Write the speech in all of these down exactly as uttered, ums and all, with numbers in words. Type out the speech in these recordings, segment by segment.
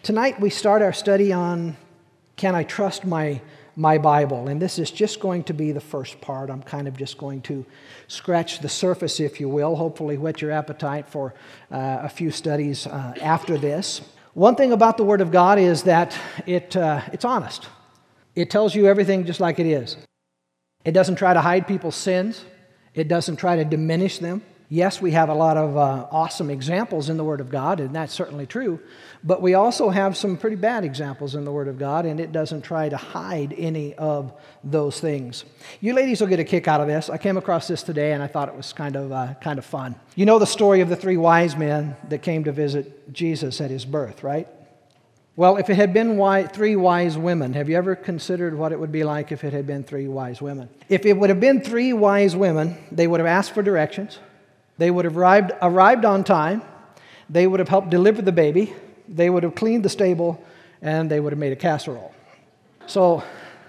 Tonight we start our study on Can I Trust My, my Bible? And this is just going to be the first part. I'm kind of just going to scratch the surface, if you will, hopefully whet your appetite for uh, a few studies uh, after this. One thing about the Word of God is that it uh, it's honest. It tells you everything just like it is. It doesn't try to hide people's sins. It doesn't try to diminish them. Yes, we have a lot of uh, awesome examples in the Word of God, and that's certainly true. But we also have some pretty bad examples in the Word of God, and it doesn't try to hide any of those things. You ladies will get a kick out of this. I came across this today, and I thought it was kind of uh, kind of fun. You know the story of the three wise men that came to visit Jesus at his birth, right? Well, if it had been wi- three wise women, have you ever considered what it would be like if it had been three wise women? If it would have been three wise women, they would have asked for directions. They would have arrived, arrived on time. They would have helped deliver the baby. They would have cleaned the stable, and they would have made a casserole. So,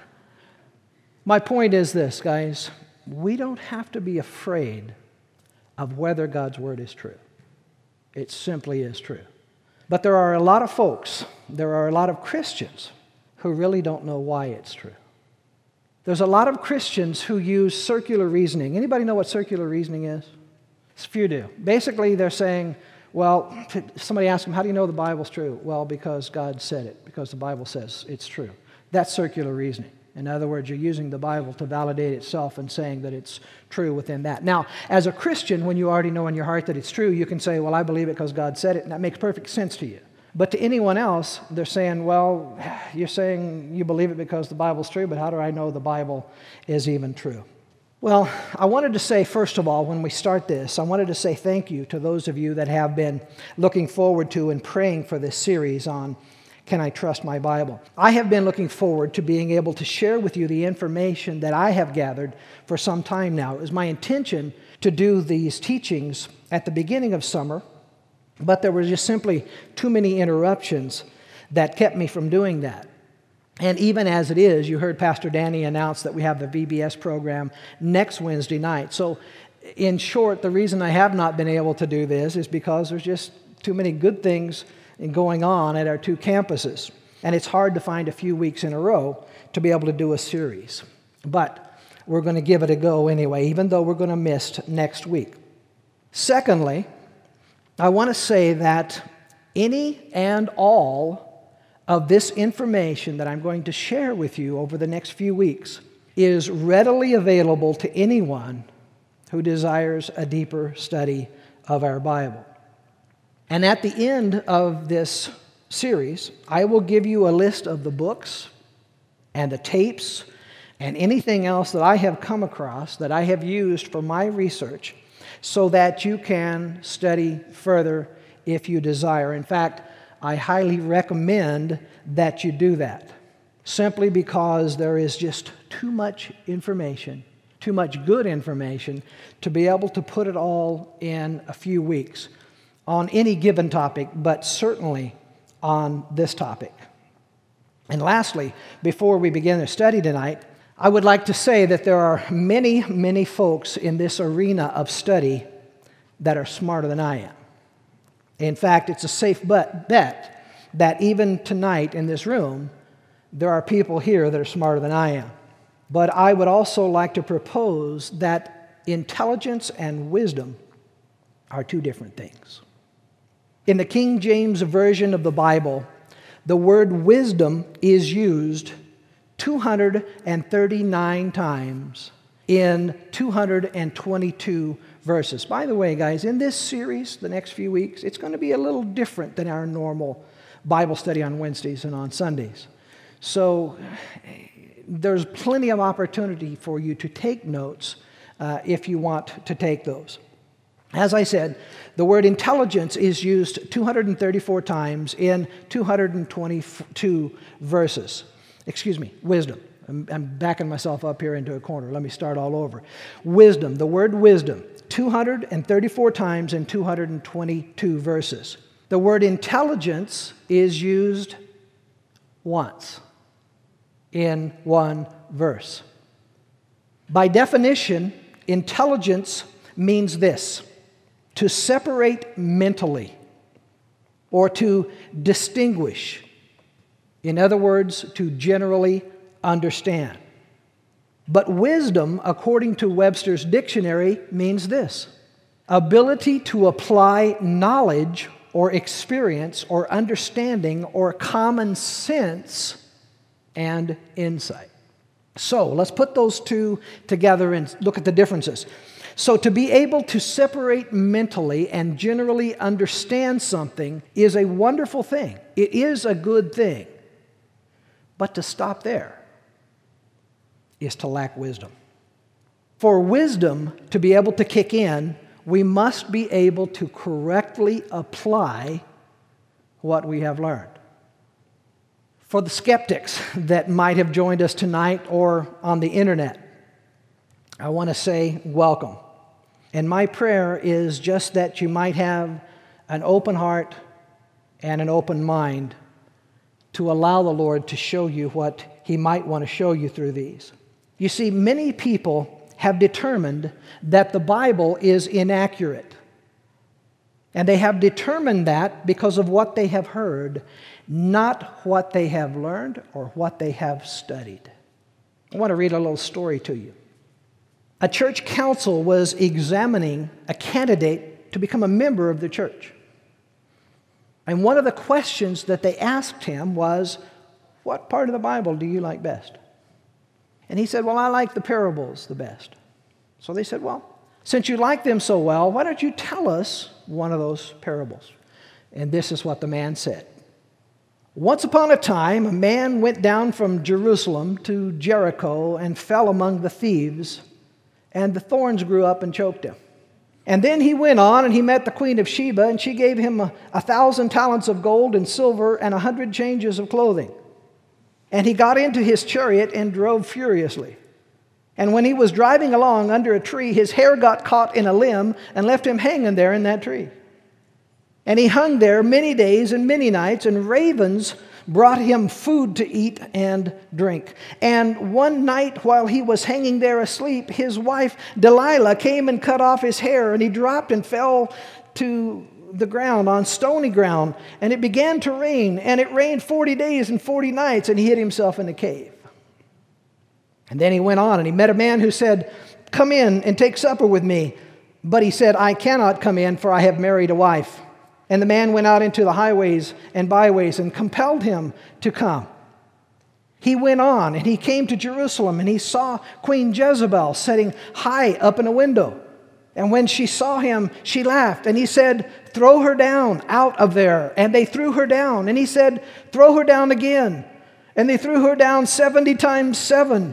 my point is this, guys. We don't have to be afraid of whether God's Word is true. It simply is true. But there are a lot of folks, there are a lot of Christians who really don't know why it's true. There's a lot of Christians who use circular reasoning. Anybody know what circular reasoning is? A few do. Basically, they're saying, well, somebody asks them, how do you know the Bible's true? Well, because God said it, because the Bible says it's true. That's circular reasoning. In other words, you're using the Bible to validate itself and saying that it's true within that. Now, as a Christian, when you already know in your heart that it's true, you can say, well, I believe it because God said it, and that makes perfect sense to you. But to anyone else, they're saying, well, you're saying you believe it because the Bible's true, but how do I know the Bible is even true? Well, I wanted to say, first of all, when we start this, I wanted to say thank you to those of you that have been looking forward to and praying for this series on Can I Trust My Bible? I have been looking forward to being able to share with you the information that I have gathered for some time now. It was my intention to do these teachings at the beginning of summer, but there were just simply too many interruptions that kept me from doing that. And even as it is, you heard Pastor Danny announce that we have the V B S program next Wednesday night. So, in short, the reason I have not been able to do this is because there's just too many good things going on at our two campuses. And it's hard to find a few weeks in a row to be able to do a series. But we're going to give it a go anyway, even though we're going to miss next week. Secondly, I want to say that any and all of this information that I'm going to share with you over the next few weeks is readily available to anyone who desires a deeper study of our Bible. And at the end of this series, I will give you a list of the books and the tapes and anything else that I have come across that I have used for my research so that you can study further if you desire. In fact, I highly recommend that you do that, simply because there is just too much information, too much good information, to be able to put it all in a few weeks on any given topic, but certainly on this topic. And lastly, before we begin the study tonight, I would like to say that there are many, many folks in this arena of study that are smarter than I am. In fact, it's a safe bet that even tonight in this room, there are people here that are smarter than I am. But I would also like to propose that intelligence and wisdom are two different things. In the King James Version of the Bible, the word wisdom is used two hundred thirty-nine times in two hundred twenty-two verses. By the way, guys, in this series, the next few weeks, it's going to be a little different than our normal Bible study on Wednesdays and on Sundays. So there's plenty of opportunity for you to take notes uh, if you want to take those. As I said, the word intelligence is used two hundred thirty-four times in two hundred twenty-two verses. Excuse me, wisdom. I'm, I'm backing myself up here into a corner. Let me start all over. Wisdom, the word wisdom, two hundred thirty-four times in two hundred twenty-two verses. The word intelligence is used once in one verse. By definition, intelligence means this: to separate mentally, or to distinguish, In other words, to generally understand. But wisdom, according to Webster's dictionary, means this: ability to apply knowledge or experience or understanding or common sense and insight. So let's put those two together and look at the differences. So to be able to separate mentally and generally understand something is a wonderful thing. It is a good thing. But to stop there is to lack wisdom. For wisdom to be able to kick in, we must be able to correctly apply what we have learned. For the skeptics that might have joined us tonight or on the internet, I want to say welcome. And my prayer is just that you might have an open heart and an open mind to allow the Lord to show you what He might want to show you through these. You see, many people have determined that the Bible is inaccurate. And they have determined that because of what they have heard, not what they have learned or what they have studied. I want to read a little story to you. A church council was examining a candidate to become a member of the church. And one of the questions that they asked him was, what part of the Bible do you like best? And he said, well, I like the parables the best. So they said, well, since you like them so well, why don't you tell us one of those parables? And this is what the man said. Once upon a time, a man went down from Jerusalem to Jericho and fell among the thieves, and the thorns grew up and choked him. And then he went on and he met the queen of Sheba, and she gave him a, a thousand talents of gold and silver and a hundred changes of clothing. And he got into his chariot and drove furiously. And when he was driving along under a tree, his hair got caught in a limb and left him hanging there in that tree. And he hung there many days and many nights, and ravens brought him food to eat and drink. And one night while he was hanging there asleep, his wife Delilah came and cut off his hair, and he dropped and fell to the ground on stony ground. And it began to rain, and it rained forty days and forty nights, and he hid himself in a cave. And then he went on, and he met a man who said, come in and take supper with me. But he said, I cannot come in, for I have married a wife. And the man went out into the highways and byways and compelled him to come. He went on, and he came to Jerusalem, and he saw Queen Jezebel sitting high up in a window. And when she saw him, she laughed, and he said, throw her down out of there. And they threw her down. And he said, throw her down again. And they threw her down seventy times seven.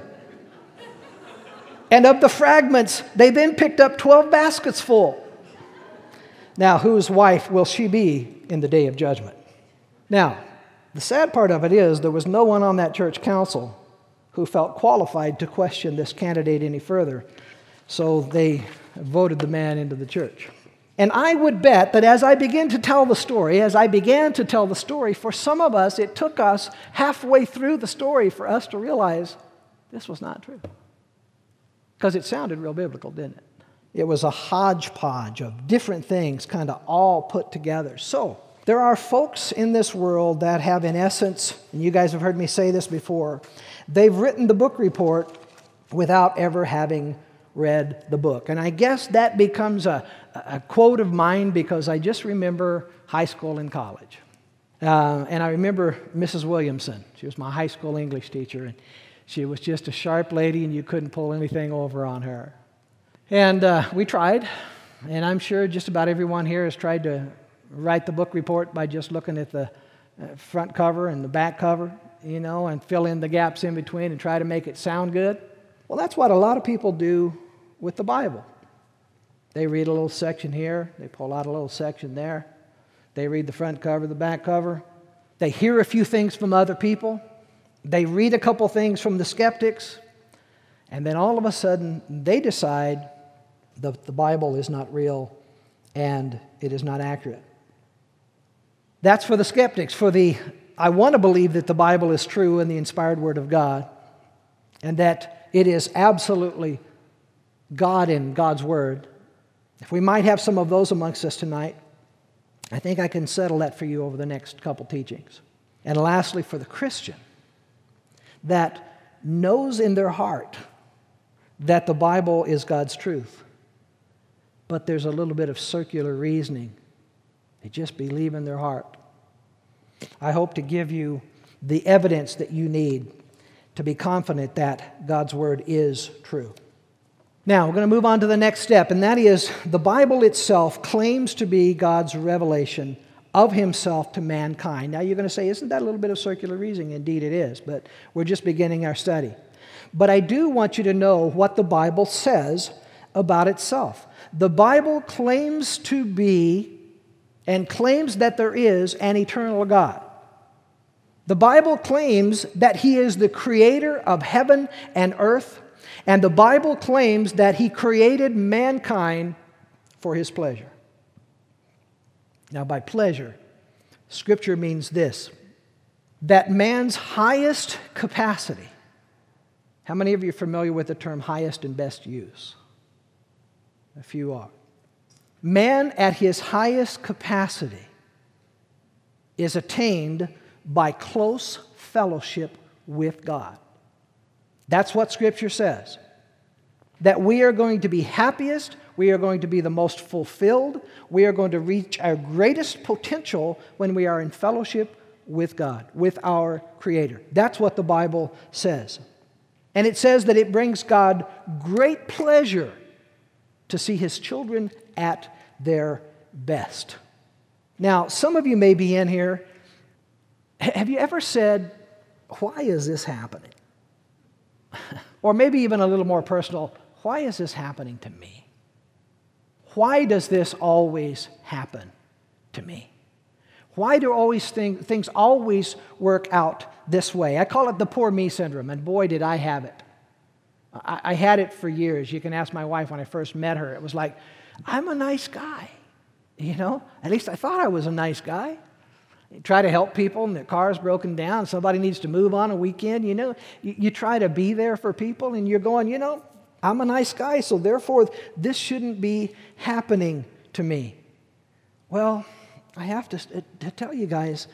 And of the fragments, they then picked up twelve baskets full. Now, whose wife will she be in the day of judgment? Now, the sad part of it is there was no one on that church council who felt qualified to question this candidate any further. So they voted the man into the church. And I would bet that as I begin to tell the story, as I began to tell the story, for some of us, it took us halfway through the story for us to realize this was not true. Because it sounded real biblical, didn't it? It was a hodgepodge of different things kind of all put together. So there are folks in this world that have, in essence, and you guys have heard me say this before, they've written the book report without ever having read the book. And I guess that becomes a, a quote of mine because I just remember high school and college. Uh, and I remember Missus Williamson. She was my high school English teacher, and she was just a sharp lady, and you couldn't pull anything over on her. And uh, we tried, and I'm sure just about everyone here has tried to write the book report by just looking at the front cover and the back cover, you know, and fill in the gaps in between and try to make it sound good. Well, that's what a lot of people do with the Bible. They read a little section here, they pull out a little section there, they read the front cover, the back cover, they hear a few things from other people, they read a couple things from the skeptics, and then all of a sudden they decide that the Bible is not real and it is not accurate. That's for the skeptics. For the, I want to believe that the Bible is true and the inspired Word of God, and that it is absolutely God in God's Word. If we might have some of those amongst us tonight, I think I can settle that for you over the next couple teachings. And lastly, for the Christian that knows in their heart that the Bible is God's truth, but there's a little bit of circular reasoning. They just believe in their heart. I hope to give you the evidence that you need to be confident that God's Word is true. Now, we're going to move on to the next step, and that is the Bible itself claims to be God's revelation of Himself to mankind. Now, you're going to say, isn't that a little bit of circular reasoning? Indeed it is, but we're just beginning our study. But I do want you to know what the Bible says about itself. The Bible claims to be and claims that there is an eternal God. The Bible claims that He is the creator of heaven and earth, and the Bible claims that He created mankind for His pleasure. Now, by pleasure, Scripture means this, that man's highest capacity. How many of you are familiar with the term highest and best use? A few are. Man at his highest capacity is attained by close fellowship with God. That's what Scripture says. That we are going to be happiest, we are going to be the most fulfilled, we are going to reach our greatest potential when we are in fellowship with God, with our Creator. That's what the Bible says. And it says that it brings God great pleasure to see His children at their best. Now, some of you may be in here. Have you ever said, why is this happening? Or maybe even a little more personal, why is this happening to me? Why does this always happen to me? Why do always thing, things always work out this way? I call it the poor me syndrome, and boy, did I have it. I, I had it for years. You can ask my wife when I first met her. It was like, I'm a nice guy, you know? At least I thought I was a nice guy. You try to help people and their car's broken down, somebody needs to move on a weekend, you know? You, you try to be there for people, and you're going, you know, I'm a nice guy, so therefore this shouldn't be happening to me. Well, I have to, to tell you guys,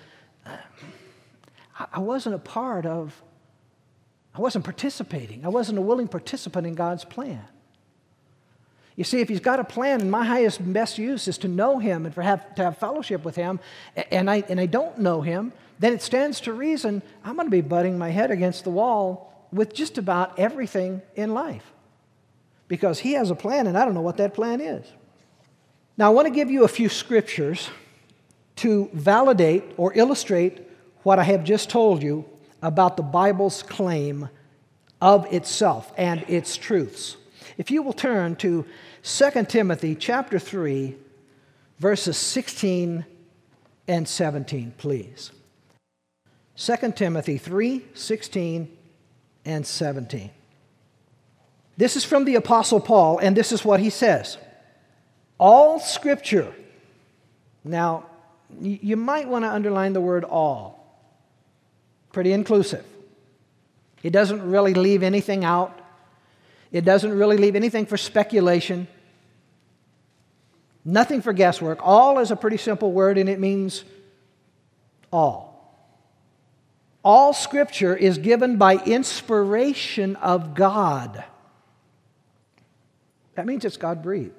I wasn't a part of, I wasn't participating. I wasn't a willing participant in God's plan. You see, if He's got a plan, and my highest and best use is to know Him and for have, to have fellowship with Him, and I, and I don't know Him, then it stands to reason I'm going to be butting my head against the wall with just about everything in life. Because He has a plan, and I don't know what that plan is. Now, I want to give you a few scriptures to validate or illustrate what I have just told you about the Bible's claim of itself and its truths. If you will turn to Second Timothy chapter three, verses sixteen and seventeen, please. Second Timothy three, sixteen and seventeen. This is from the Apostle Paul, and this is what he says. All Scripture. Now, you might want to underline the word all. Pretty inclusive. It doesn't really leave anything out. It doesn't really leave anything for speculation. Nothing for guesswork. All is a pretty simple word, and it means all. All Scripture is given by inspiration of God. That means it's God-breathed.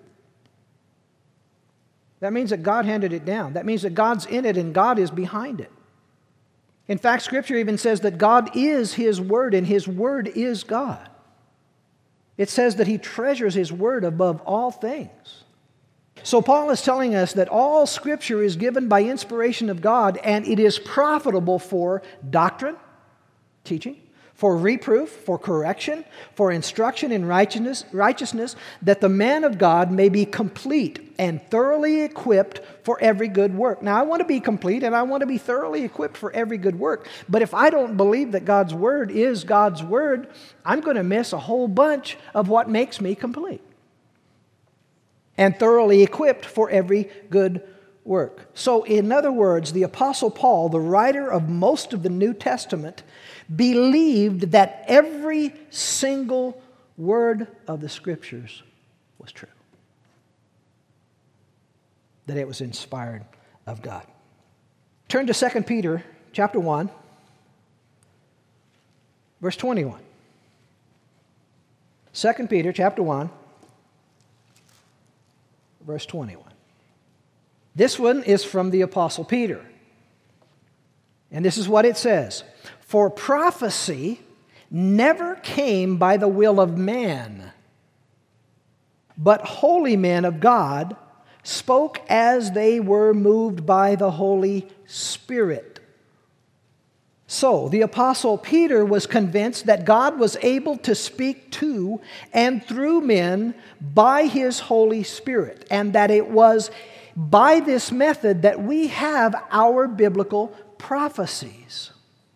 That means that God handed it down. That means that God's in it and God is behind it. In fact, Scripture even says that God is His Word and His Word is God. It says that He treasures His Word above all things. So Paul is telling us that all Scripture is given by inspiration of God, and it is profitable for doctrine, teaching, for reproof, for correction, for instruction in righteousness, righteousness, that the man of God may be complete and thoroughly equipped for every good work. Now, I want to be complete and I want to be thoroughly equipped for every good work, but if I don't believe that God's Word is God's Word, I'm going to miss a whole bunch of what makes me complete. And thoroughly equipped for every good work. So, in other words, the Apostle Paul, the writer of most of the New Testament, believed that every single word of the Scriptures was true. That it was inspired of God. Turn to Second Peter chapter one, verse twenty-one. Second Peter chapter one, verse twenty-one. This one is from the Apostle Peter. And this is what it says. For prophecy never came by the will of man, but holy men of God spoke as they were moved by the Holy Spirit. So, the Apostle Peter was convinced that God was able to speak to and through men by His Holy Spirit, and that it was by this method that we have our biblical prophecies.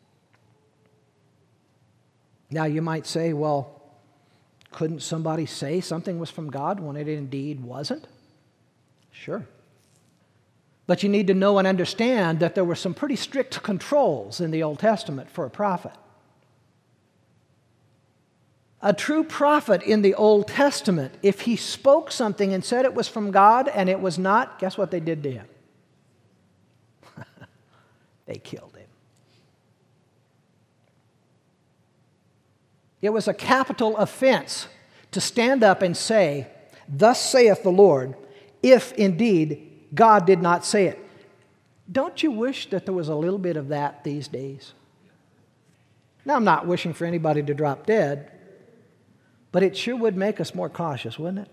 Now, you might say, well, couldn't somebody say something was from God when it indeed wasn't? Sure. But you need to know and understand that there were some pretty strict controls in the Old Testament for a prophet. A true prophet in the Old Testament, if he spoke something and said it was from God and it was not, guess what they did to him? They killed him. It was a capital offense to stand up and say, "Thus saith the Lord," if indeed God did not say it. Don't you wish that there was a little bit of that these days? Now, I'm not wishing for anybody to drop dead, but it sure would make us more cautious, wouldn't it?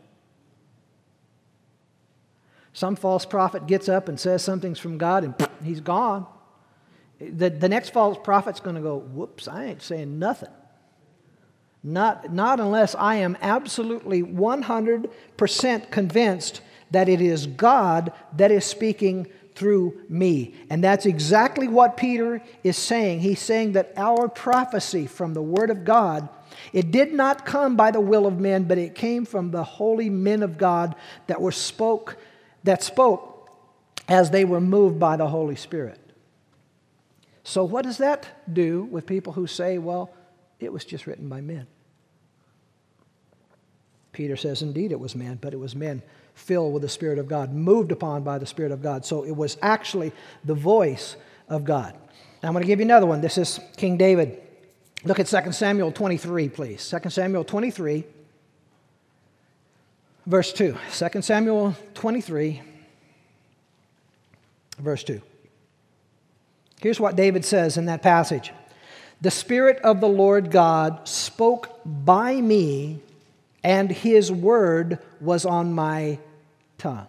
Some false prophet gets up and says something's from God, and he's gone. The, the next false prophet's going to go, whoops, I ain't saying nothing. Not, not unless I am absolutely one hundred percent convinced that it is God that is speaking through me. And that's exactly what Peter is saying. He's saying that our prophecy from the Word of God, it did not come by the will of men, but it came from the holy men of God that were spoke, that spoke as they were moved by the Holy Spirit. So what does that do with people who say, well, it was just written by men? Peter says, indeed it was men, but it was men filled with the Spirit of God, moved upon by the Spirit of God. So it was actually the voice of God. Now I'm going to give you another one. This is King David. Look at Second Samuel twenty-three, please. Second Samuel twenty-three, verse two. Second Samuel twenty-three, verse two. Here's what David says in that passage. The Spirit of the Lord God spoke by me, and His word was on my tongue.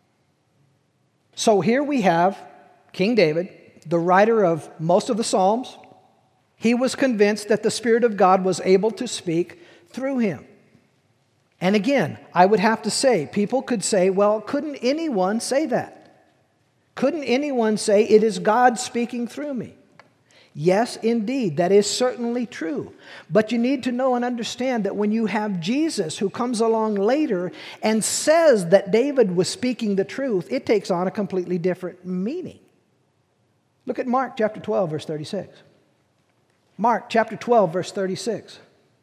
So here we have King David, the writer of most of the Psalms. He was convinced that the Spirit of God was able to speak through him. And again, I would have to say, people could say, well, couldn't anyone say that? Couldn't anyone say, it is God speaking through me? Yes, indeed, that is certainly true. But you need to know and understand that when you have Jesus who comes along later and says that David was speaking the truth, it takes on a completely different meaning. Look at Mark chapter twelve, verse thirty-six. Mark chapter twelve, verse thirty-six.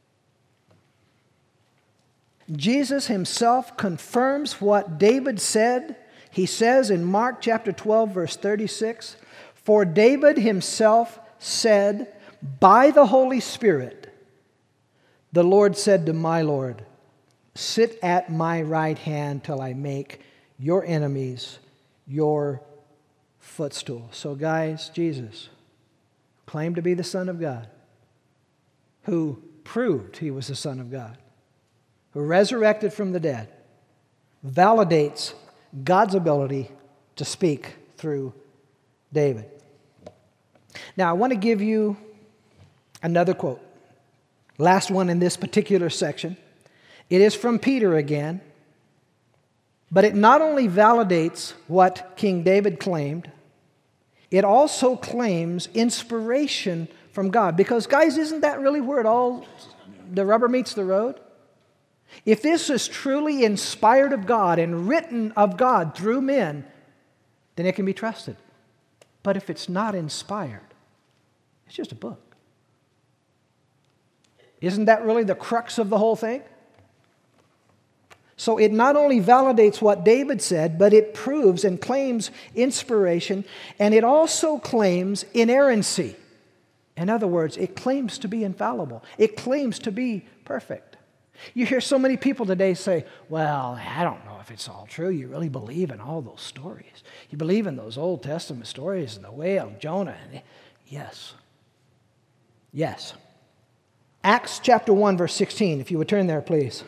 Jesus himself confirms what David said. He says in Mark chapter twelve, verse thirty-six, for David himself said, by the Holy Spirit, the Lord said to my Lord, sit at my right hand till I make your enemies your footstool. So guys, Jesus claimed to be the Son of God, who proved He was the Son of God, who resurrected from the dead, validates God's ability to speak through David. Now, I want to give you another quote. Last one in this particular section. It is from Peter again, but it not only validates what King David claimed, it also claims inspiration from God. Because, guys, isn't that really where it all, the rubber meets the road? If this is truly inspired of God and written of God through men, then it can be trusted. But if it's not inspired, it's just a book. Isn't that really the crux of the whole thing? So it not only validates what David said, but it proves and claims inspiration, and it also claims inerrancy. In other words, it claims to be infallible. It claims to be perfect. You hear so many people today say, well, I don't know if it's all true. You really believe in all those stories. You believe in those Old Testament stories and the whale, Jonah. Yes. Yes. Acts chapter one, verse sixteen, if you would turn there, please.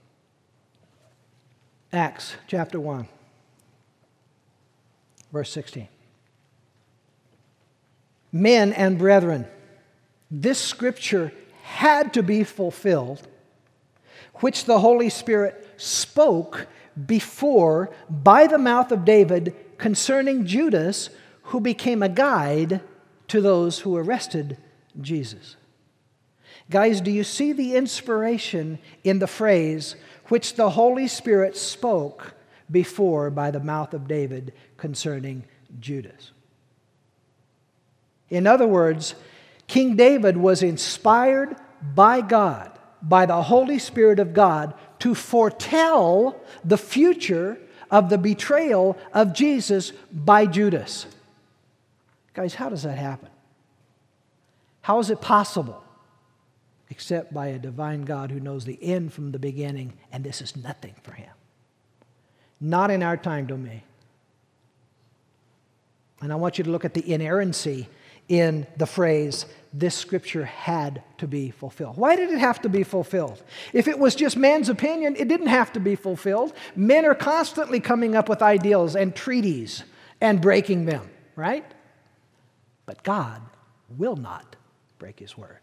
Acts chapter one, verse sixteen. Men and brethren, this scripture had to be fulfilled, which the Holy Spirit spoke before by the mouth of David concerning Judas, who became a guide to those who arrested Jesus. Guys, do you see the inspiration in the phrase, which the Holy Spirit spoke before by the mouth of David concerning Judas? In other words, King David was inspired by God, by the Holy Spirit of God, to foretell the future of the betrayal of Jesus by Judas. Guys, how does that happen? How is it possible? Except by a divine God who knows the end from the beginning, and this is nothing for him. Not in our time domain. And I want you to look at the inerrancy in the phrase, this scripture had to be fulfilled. Why did it have to be fulfilled? If it was just man's opinion, it didn't have to be fulfilled. Men are constantly coming up with ideals and treaties and breaking them, right? But God will not break his word.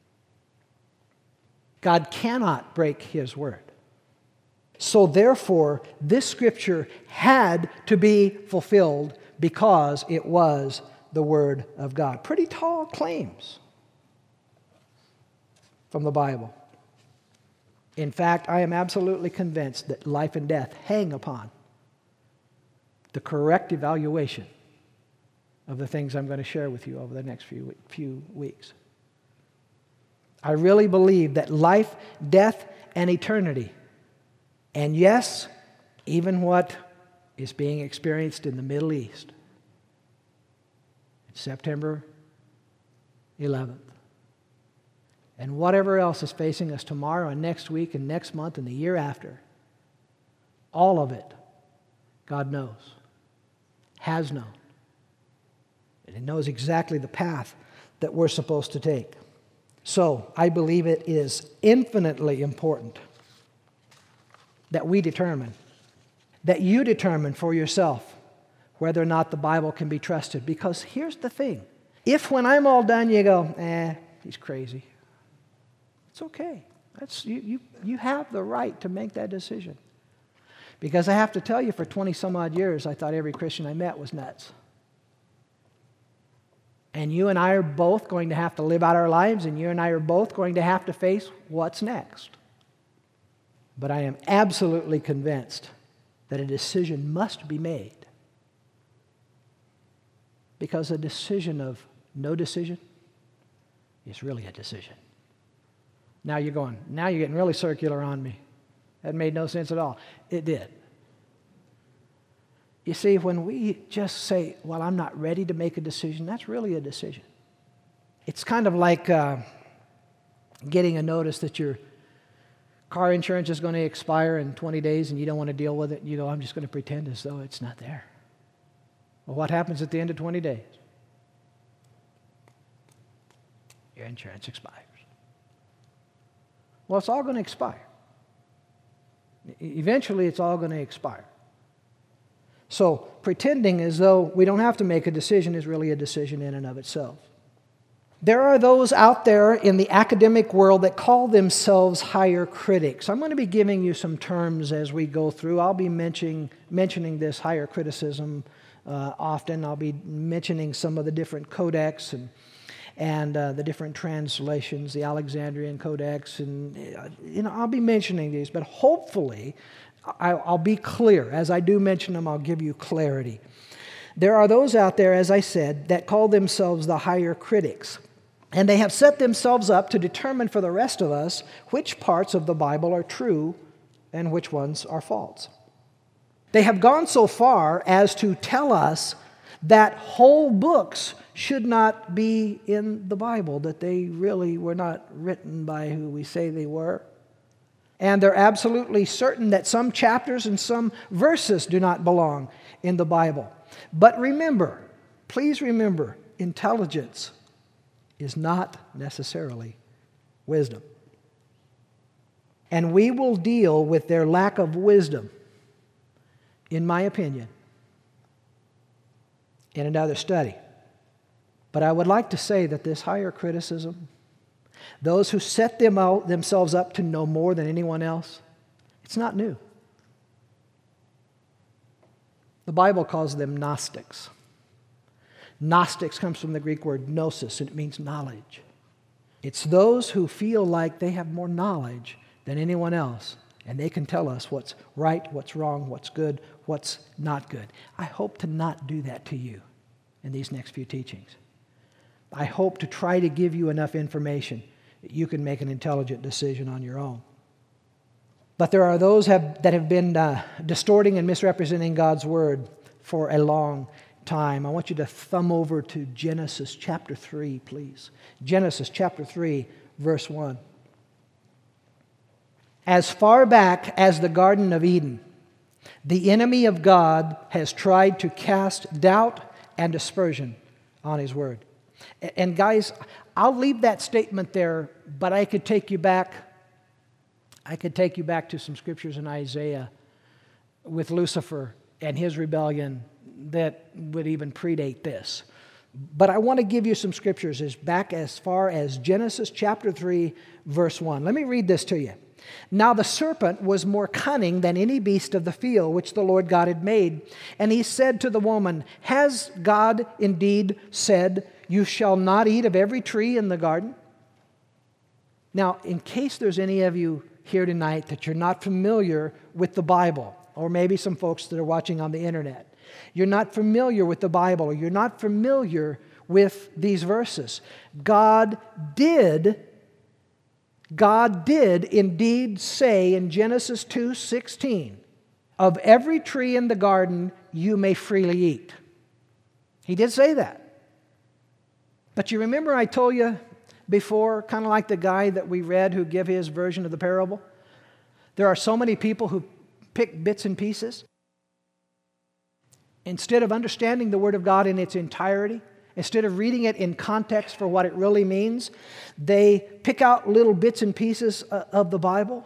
God cannot break his word. So therefore, this scripture had to be fulfilled because it was the word of God. Pretty tall claims from the Bible. In fact, I am absolutely convinced that life and death hang upon the correct evaluation of the things I'm going to share with you over the next few, few weeks. I really believe that life, death, and eternity, and yes, even what is being experienced in the Middle East, September eleventh, and whatever else is facing us tomorrow and next week and next month and the year after, all of it, God knows, has known, and He knows exactly the path that we're supposed to take. So, I believe it is infinitely important that we determine, that you determine for yourself whether or not the Bible can be trusted. Because here's the thing. If when I'm all done you go, eh, he's crazy, it's okay. That's, you, you, you have the right to make that decision. Because I have to tell you, for twenty some odd years, I thought every Christian I met was nuts. And you and I are both going to have to live out our lives, and you and I are both going to have to face what's next. But I am absolutely convinced that a decision must be made. Because a decision of no decision is really a decision. Now you're going, now you're getting really circular on me. That made no sense at all. It did. You see, when we just say, well, I'm not ready to make a decision, that's really a decision. It's kind of like uh, getting a notice that your car insurance is going to expire in twenty days and you don't want to deal with it. You go, I'm just going to pretend as though it's not there. Well, what happens at the end of twenty days? Your insurance expires. Well, it's all going to expire. Eventually, it's all going to expire. So, pretending as though we don't have to make a decision is really a decision in and of itself. There are those out there in the academic world that call themselves higher critics. I'm going to be giving you some terms as we go through. I'll be mentioning, mentioning this higher criticism uh, often. I'll be mentioning some of the different codex and and uh, the different translations, the Alexandrian Codex, and uh, you know, I'll be mentioning these, but hopefully I'll be clear. As I do mention them, I'll give you clarity. There are those out there, as I said, that call themselves the higher critics. And they have set themselves up to determine for the rest of us which parts of the Bible are true and which ones are false. They have gone so far as to tell us that whole books should not be in the Bible, that they really were not written by who we say they were. And they're absolutely certain that some chapters and some verses do not belong in the Bible. But remember, please remember, intelligence is not necessarily wisdom. And we will deal with their lack of wisdom, in my opinion, in another study. But I would like to say that this higher criticism, those who set them out, themselves up to know more than anyone else, it's not new. The Bible calls them Gnostics. Gnostics comes from the Greek word gnosis, and it means knowledge. It's those who feel like they have more knowledge than anyone else, and they can tell us what's right, what's wrong, what's good, what's not good. I hope to not do that to you in these next few teachings. I hope to try to give you enough information that you can make an intelligent decision on your own. But there are those have, that have been uh, distorting and misrepresenting God's Word for a long time. I want you to thumb over to Genesis chapter three, please. Genesis chapter three, verse one. As far back as the Garden of Eden, the enemy of God has tried to cast doubt and dispersion on His Word. And guys, I'll leave that statement there, but I could take you back. I could take you back to some scriptures in Isaiah with Lucifer and his rebellion that would even predate this. But I want to give you some scriptures as back as far as Genesis chapter three, verse one. Let me read this to you. Now the serpent was more cunning than any beast of the field which the Lord God had made. And he said to the woman, has God indeed said, you shall not eat of every tree in the garden? Now, in case there's any of you here tonight that you're not familiar with the Bible, or maybe some folks that are watching on the internet, you're not familiar with the Bible, or you're not familiar with these verses. God did God did indeed say in Genesis two sixteen, of every tree in the garden you may freely eat. He did say that. But you remember I told you before, kind of like the guy that we read who gave his version of the parable? There are so many people who pick bits and pieces. Instead of understanding the Word of God in its entirety, instead of reading it in context for what it really means, they pick out little bits and pieces of the Bible.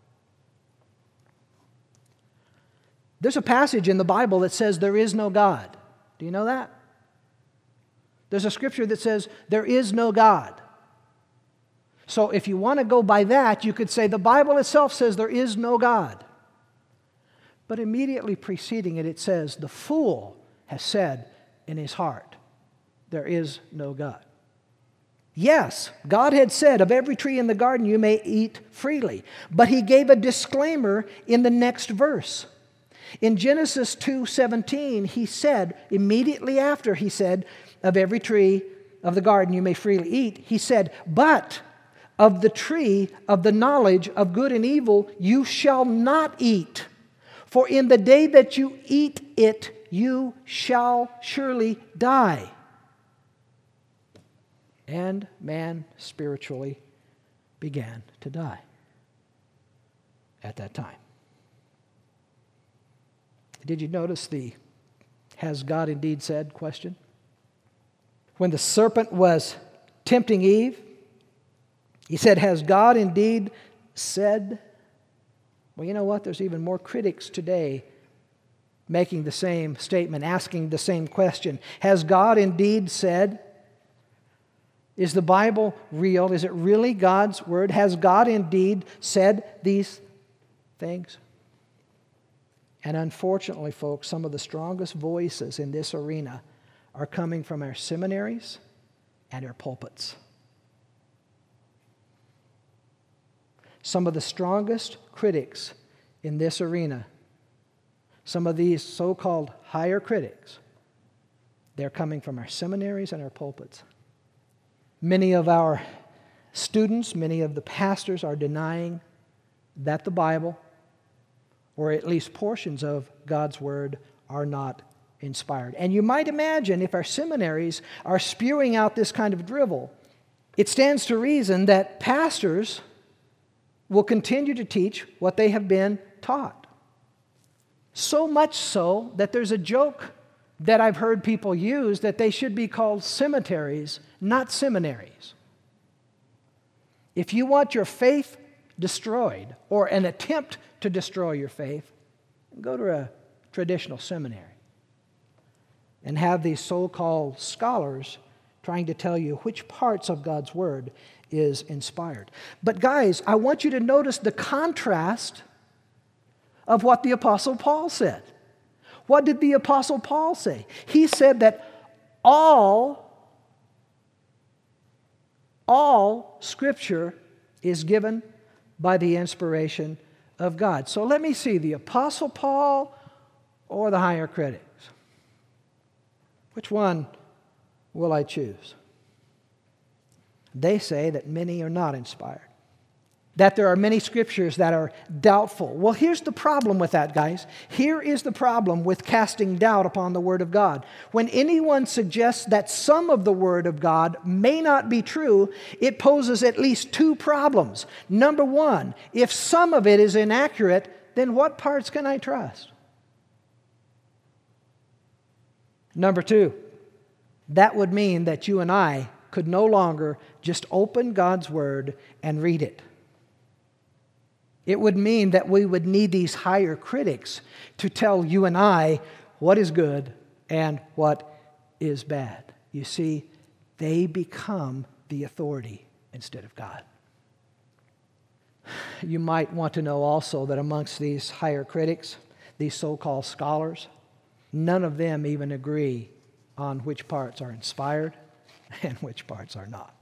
There's a passage in the Bible that says there is no God. Do you know that? There's a scripture that says there is no God. So if you want to go by that, you could say the Bible itself says there is no God. But immediately preceding it, it says, the fool has said in his heart, there is no God. Yes, God had said, of every tree in the garden you may eat freely. But He gave a disclaimer in the next verse. In Genesis two seventeen, He said, immediately after He said, of every tree of the garden you may freely eat, He said, but of the tree of the knowledge of good and evil you shall not eat. For in the day that you eat it, you shall surely die. And man spiritually began to die at that time. Did you notice the has God indeed said question? When the serpent was tempting Eve, he said, has God indeed said? Well, you know what? There's even more critics today making the same statement, asking the same question. Has God indeed said? Is the Bible real? Is it really God's Word? Has God indeed said these things? And unfortunately, folks, some of the strongest voices in this arena are coming from our seminaries and our pulpits. Some of the strongest critics in this arena, some of these so-called higher critics, they're coming from our seminaries and our pulpits. Many of our students, many of the pastors are denying that the Bible or at least portions of God's Word, are not inspired. And you might imagine if our seminaries are spewing out this kind of drivel, it stands to reason that pastors will continue to teach what they have been taught. So much so that there's a joke that I've heard people use that they should be called cemeteries, not seminaries. If you want your faith destroyed, or an attempt to destroy your faith, go to a traditional seminary and have these so-called scholars trying to tell you which parts of God's Word is inspired. But guys, I want you to notice the contrast of what the Apostle Paul said. What did the Apostle Paul say? He said that all, all Scripture is given by the inspiration of God. So let me see, the Apostle Paul or the higher critics? Which one will I choose? They say that many are not inspired, that there are many scriptures that are doubtful. Well, here's the problem with that, guys. Here is the problem with casting doubt upon the Word of God. When anyone suggests that some of the Word of God may not be true, it poses at least two problems. Number one, if some of it is inaccurate, then what parts can I trust? Number two, that would mean that you and I could no longer just open God's Word and read it. It would mean that we would need these higher critics to tell you and I what is good and what is bad. You see, they become the authority instead of God. You might want to know also that amongst these higher critics, these so-called scholars, none of them even agree on which parts are inspired and which parts are not.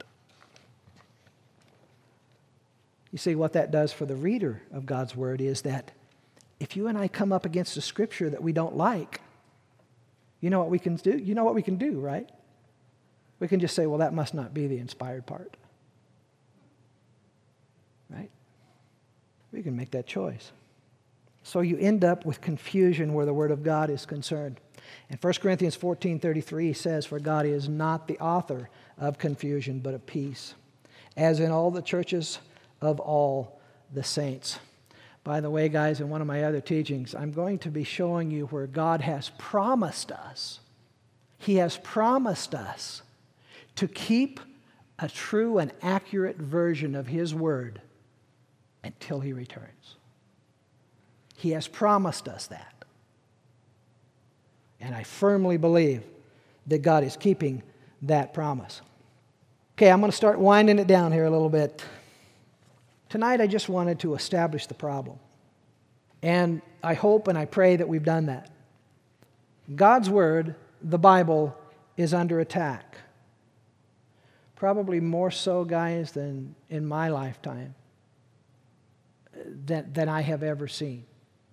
You see, what that does for the reader of God's Word is that if you and I come up against a scripture that we don't like, you know what we can do? You know what we can do, right? We can just say, well, that must not be the inspired part. Right? We can make that choice. So you end up with confusion where the Word of God is concerned. And First Corinthians fourteen thirty-three says, "For God is not the author of confusion, but of peace, as in all the churches of all the saints." By the way, guys, in one of my other teachings, I'm going to be showing you where God has promised us. He has promised us to keep a true and accurate version of His Word until He returns. He has promised us that. And I firmly believe that God is keeping that promise. Okay, I'm going to start winding it down here a little bit. Tonight I just wanted to establish the problem. And I hope and I pray that we've done that. God's Word, the Bible, is under attack. Probably more so, guys, than in my lifetime, than, than I have ever seen.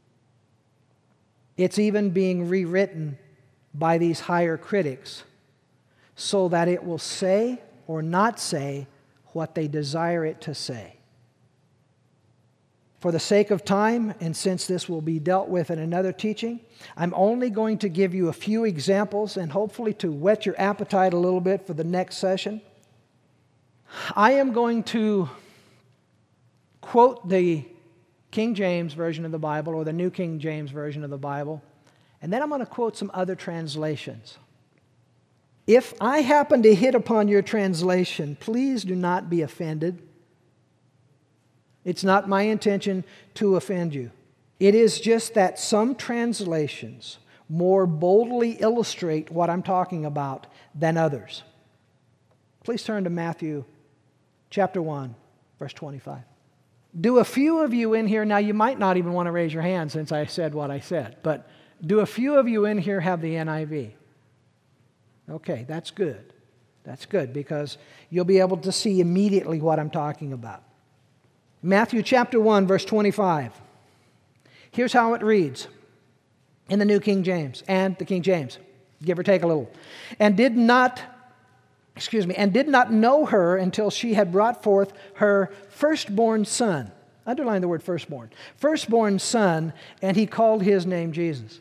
It's even being rewritten by these higher critics so that it will say or not say what they desire it to say. For the sake of time, and since this will be dealt with in another teaching, I'm only going to give you a few examples and hopefully to whet your appetite a little bit for the next session. I am going to quote the King James Version of the Bible or the New King James Version of the Bible, and then I'm going to quote some other translations. If I happen to hit upon your translation, please do not be offended. It's not my intention to offend you. It is just that some translations more boldly illustrate what I'm talking about than others. Please turn to Matthew chapter one, verse twenty-five. Do a few of you in here, now you might not even want to raise your hand since I said what I said, but do a few of you in here have the N I V? Okay, that's good. That's good because you'll be able to see immediately what I'm talking about. Matthew chapter one, verse twenty-five. Here's how it reads in the New King James and the King James, give or take a little. And did not, excuse me, and did not know her until she had brought forth her firstborn son. Underline the word firstborn. Firstborn son, and he called his name Jesus.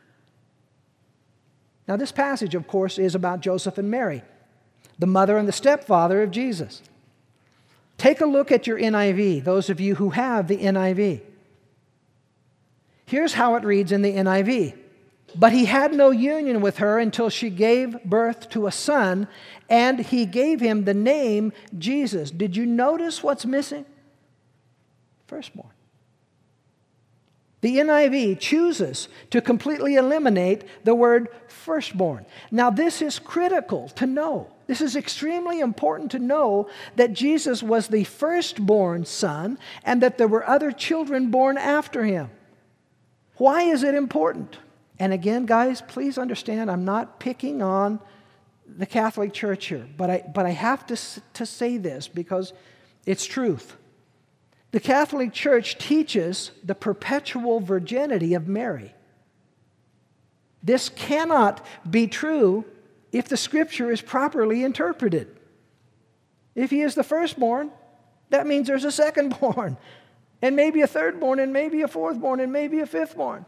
Now, this passage, of course, is about Joseph and Mary, the mother and the stepfather of Jesus. Take a look at your N I V, those of you who have the N I V. Here's how it reads in the N I V. But he had no union with her until she gave birth to a son, and he gave him the name Jesus. Did you notice what's missing? Firstborn. The N I V chooses to completely eliminate the word firstborn. Now, this is critical to know. This is extremely important to know that Jesus was the firstborn son and that there were other children born after him. Why is it important? And again, guys, please understand, I'm not picking on the Catholic Church here, but I, but I have to, to say this because it's truth. The Catholic Church teaches the perpetual virginity of Mary. This cannot be true if the Scripture is properly interpreted. If he is the firstborn, that means there's a secondborn, and maybe a thirdborn, and maybe a fourthborn, and maybe a fifthborn.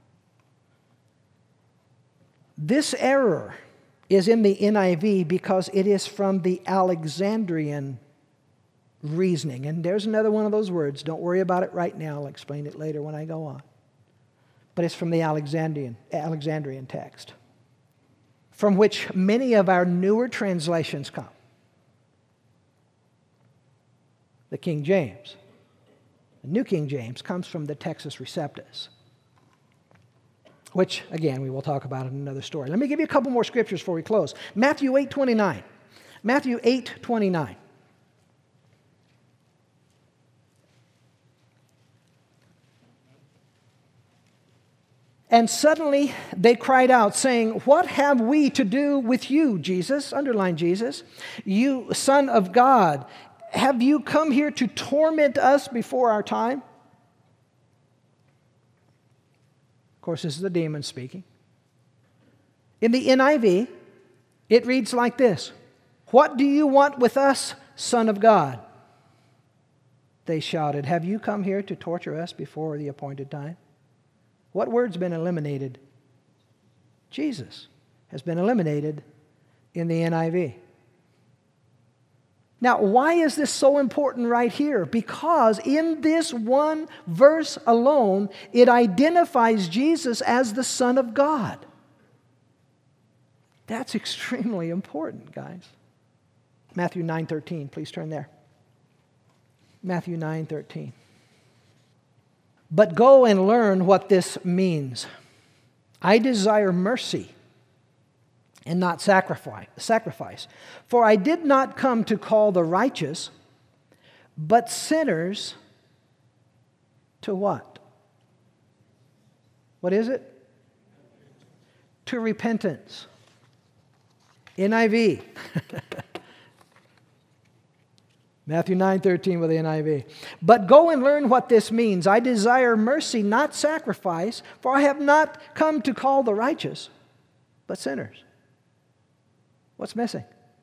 This error is in the N I V because it is from the Alexandrian reasoning. And there's another one of those words. Don't worry about it right now. I'll explain it later when I go on. But it's from the Alexandrian, Alexandrian text, from which many of our newer translations come. The King James. The New King James comes from the Textus Receptus, which, again, we will talk about in another story. Let me give you a couple more scriptures before we close. Matthew eight twenty-nine. Matthew eight twenty-nine. And suddenly they cried out, saying, "What have we to do with you, Jesus?" Underline Jesus. "You, Son of God, have you come here to torment us before our time?" Of course, this is the demon speaking. In the N I V, it reads like this: "What do you want with us, Son of God?" They shouted, "Have you come here to torture us before the appointed time?" What word's been eliminated? Jesus has been eliminated in the N I V. Now, why is this so important right here? Because in this one verse alone, it identifies Jesus as the Son of God. That's extremely important, guys. Matthew nine thirteen, please turn there. Matthew nine thirteen. "But go and learn what this means. I desire mercy and not sacrifice. For I did not come to call the righteous, but sinners to" what? What is it? To repentance. N I V. Matthew nine thirteen with the N I V. "But go and learn what this means. I desire mercy, not sacrifice, for I have not come to call the righteous, but sinners." What's missing?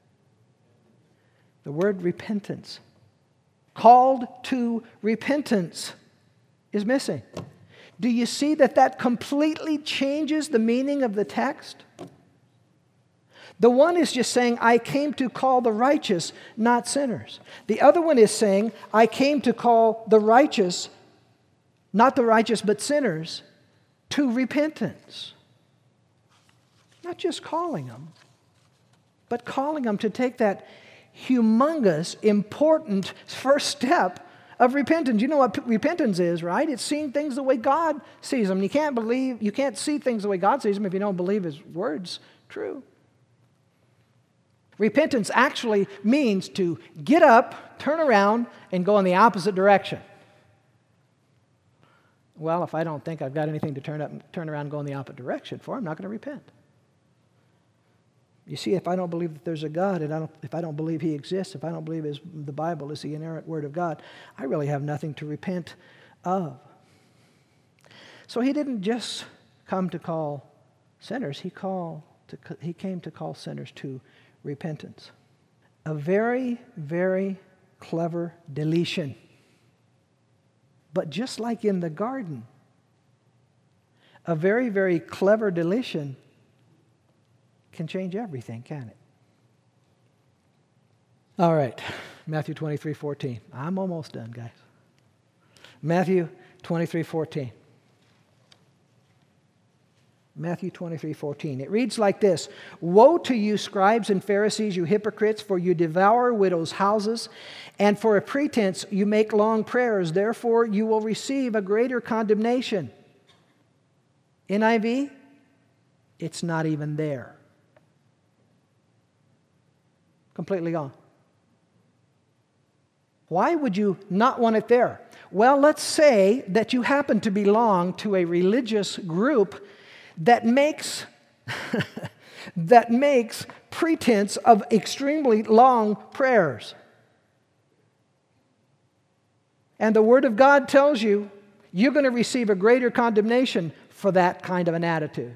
The word repentance. Called to repentance is missing. Do you see that that completely changes the meaning of the text? The one is just saying, "I came to call the righteous, not sinners." The other one is saying, "I came to call the righteous, not the righteous, but sinners, to repentance." Not just calling them, but calling them to take that humongous, important first step of repentance. You know what repentance is, right? It's seeing things the way God sees them. You can't believe, you can't see things the way God sees them if you don't believe His word's true. Repentance actually means to get up, turn around, and go in the opposite direction. Well, if I don't think I've got anything to turn up, turn around and go in the opposite direction for, I'm not going to repent. You see, if I don't believe that there's a God, and I don't, if I don't believe He exists, if I don't believe his, the Bible is the inerrant Word of God, I really have nothing to repent of. So He didn't just come to call sinners, He, call to, he came to call sinners to repentance. A very, very clever deletion But just like in the garden, a very, very clever deletion can change everything, can it? All right, Matthew twenty-three fourteen. I'm almost done, guys. Matthew twenty-three fourteen. Matthew twenty-three fourteen. It reads like this: Woe to you, scribes and Pharisees, you hypocrites, for you devour widows' houses, and for a pretense you make long prayers. Therefore you will receive a greater condemnation. N I V, it's not even there. Completely gone. Why would you not want it there? Well, let's say that you happen to belong to a religious group that makes that makes pretense of extremely long prayers. And the Word of God tells you you're going to receive a greater condemnation for that kind of an attitude.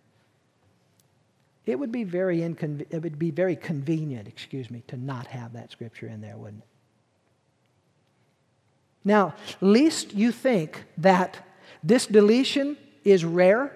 It would be very inconve- it would be very convenient, excuse me, to not have that scripture in there, wouldn't it? Now, lest you think that this deletion is rare,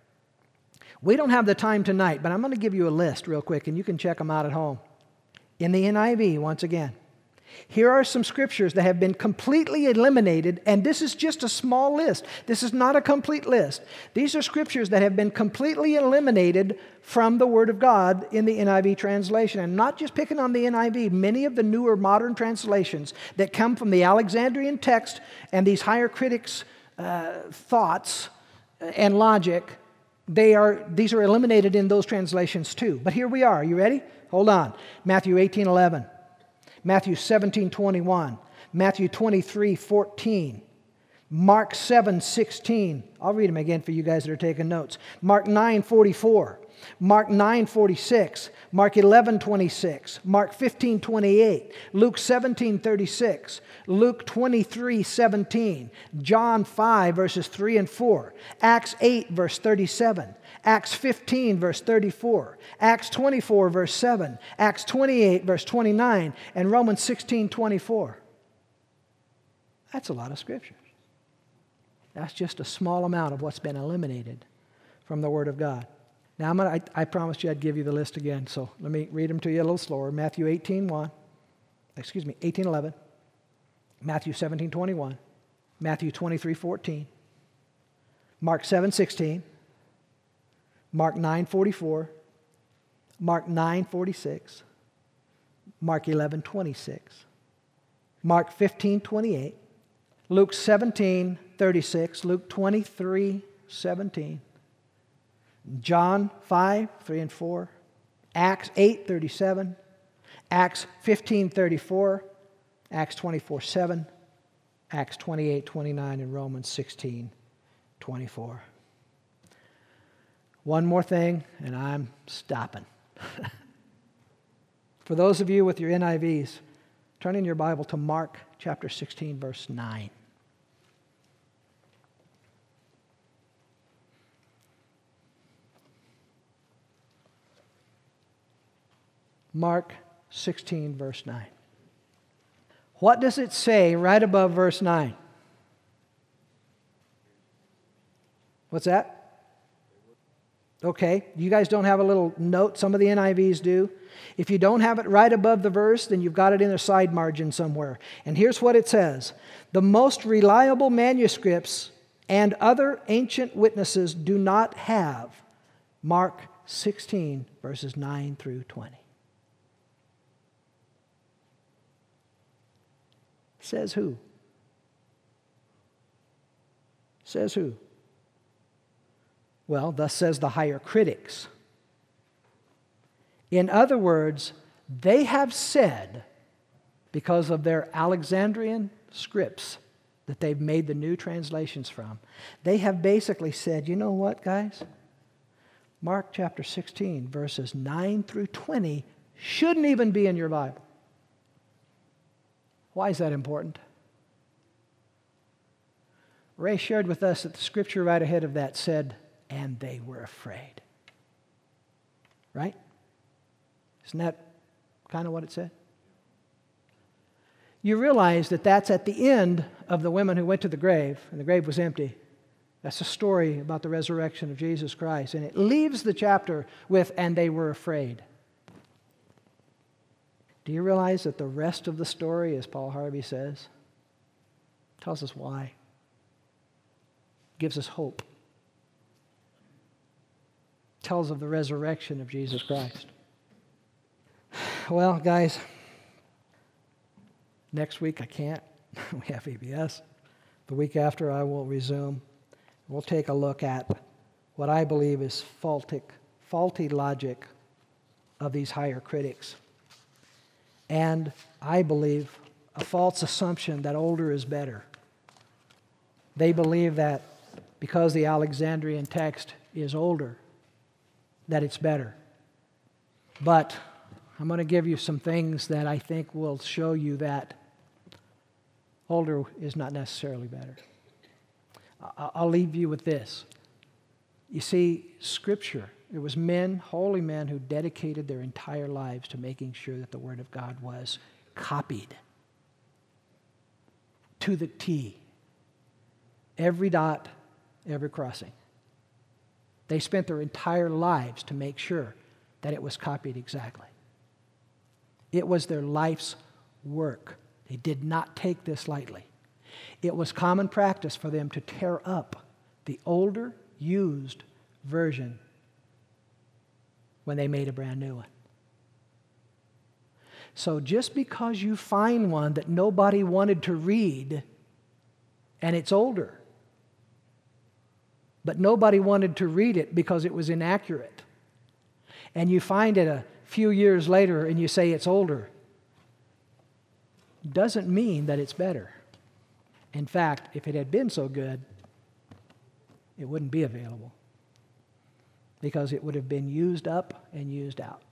we don't have the time tonight, but I'm going to give you a list real quick, and you can check them out at home. In the N I V, once again, here are some scriptures that have been completely eliminated, and this is just a small list. This is not a complete list. These are scriptures that have been completely eliminated from the Word of God in the N I V translation. And not just picking on the N I V, many of the newer modern translations that come from the Alexandrian text and these higher critics' uh, thoughts and logic, they are these are eliminated in those translations too. But here we are. You ready? Hold on. Matthew eighteen eleven. Matthew seventeen twenty-one, Matthew twenty-three fourteen, Mark seven sixteen. I'll read them again for you guys that are taking notes. Mark nine forty-four, Mark nine forty-six, Mark eleven twenty-six, Mark fifteen twenty-eight, Luke seventeen thirty-six, Luke twenty-three seventeen, John five verses three and four, Acts eight verse thirty-seven, Acts fifteen, verse thirty-four, Acts twenty-four, verse seven, Acts twenty-eight, verse twenty-nine, and Romans sixteen, twenty-four. That's a lot of scriptures. That's just a small amount of what's been eliminated from the Word of God. Now, I'm gonna, I, I promised you I'd give you the list again, so let me read them to you a little slower. Matthew eighteen one, excuse me, eighteen eleven, Matthew seventeen twenty-one, Matthew twenty-three fourteen, Mark seven sixteen, Mark nine forty-four, Mark nine forty-six, Mark eleven twenty-six, Mark fifteen twenty-eight, Luke seventeen thirty-six, Luke twenty-three seventeen, John five three and four, Acts eight thirty-seven, Acts fifteen thirty-four, Acts twenty-four seven, Acts twenty-eight twenty-nine, and Romans sixteen twenty-four. One more thing, and I'm stopping. For those of you with your N I Vs, turn in your Bible to Mark chapter sixteen, verse nine. Mark sixteen, verse nine. What does it say right above verse nine? What's that? Okay, you guys don't have a little note? Some of the N I Vs do. If you don't have it right above the verse, then you've got it in a side margin somewhere. And here's what it says. The most reliable manuscripts and other ancient witnesses do not have Mark sixteen, verses nine through twenty. Says who? Says who? Well, thus says the higher critics. In other words, they have said, because of their Alexandrian scripts that they've made the new translations from, they have basically said, you know what, guys? Mark chapter sixteen, verses nine through twenty shouldn't even be in your Bible. Why is that important? Ray shared with us that the scripture right ahead of that said, and they were afraid. Right? Isn't that kind of what it said? You realize that that's at the end of the women who went to the grave, and the grave was empty. That's a story about the resurrection of Jesus Christ. And it leaves the chapter with, and they were afraid. Do you realize that the rest of the story, as Paul Harvey says, tells us why? Gives us hope. Tells of the resurrection of Jesus Christ. Well, guys, next week I can't. We have E B S. The week after I will resume. We'll take a look at what I believe is faulty, faulty logic of these higher critics. And I believe a false assumption that older is better. They believe that because the Alexandrian text is older, that it's better. But I'm going to give you some things that I think will show you that older is not necessarily better. I'll leave you with this. You see, Scripture, it was men, holy men, who dedicated their entire lives to making sure that the Word of God was copied to the T. Every dot, every crossing. They spent their entire lives to make sure that it was copied exactly. It was their life's work. They did not take this lightly. It was common practice for them to tear up the older, used version when they made a brand new one. So just because you find one that nobody wanted to read and it's older, but nobody wanted to read it because it was inaccurate, and you find it a few years later and you say it's older, doesn't mean that it's better. In fact, if it had been so good, it wouldn't be available because it would have been used up and used out.